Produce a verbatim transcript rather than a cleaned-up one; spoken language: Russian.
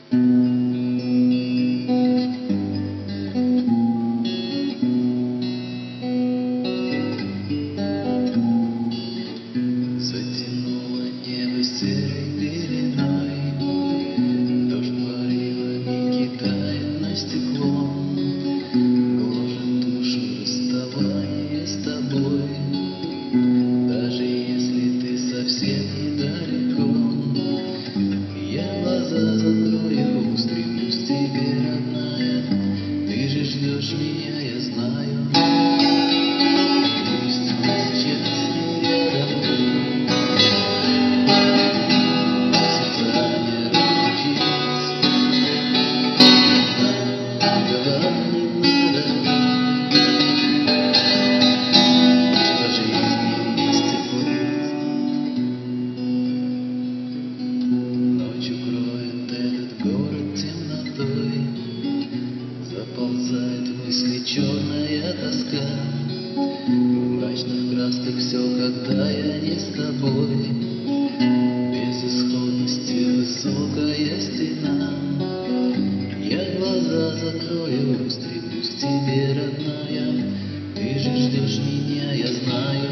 Затянуло небо серой пеленой, дождь порывами кидает на стекло, гложет душу расставание с тобой. Даже если ты совсем недалеко, я глаза закрою, устремлюсь к тебе, родная. Ты же ждешь меня, я знаю. Пусть сейчас не рядом, сердца не разлучить. Нам говорить надо, по жизни вместе плыть. Ночью кроет этот город темнотой, заползает в мысли черная тоска. В мрачных красках все, когда я не с тобой. Безысходности высокая стена. Я глаза закрою, устремлюсь к тебе, родная. Ты же ждешь меня, я знаю.